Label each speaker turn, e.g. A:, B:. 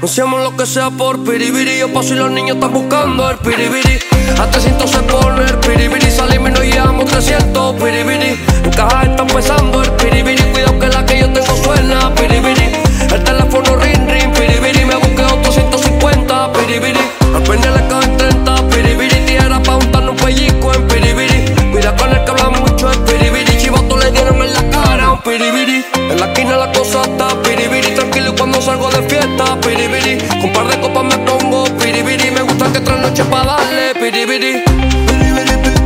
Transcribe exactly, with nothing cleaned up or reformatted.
A: Hacemos lo que sea por piribiri. Yo paso y los niños están buscando el piribiri. A trescientos se pone el piribiri. Salimos y nos llevamos trescientos piribiri. En caja está empezando el piribiri. Cuidado que la que yo tengo suena piribiri. El teléfono ring ring piribiri. Me busqué otros ciento cincuenta piribiri. Al peine le caben treinta piribiri. Tijera pa' untarnos un pellizco en piribiri. Cuida con el que habla mucho el piribiri. Chivato le dieron en la cara un piribiri. En la esquina la cosa está piribiri. Tranquilo y cuando salgo de fiesta piribiri. Con par de copas me pongo piribiri. Me gusta que trasnoche pa' darle piribiri.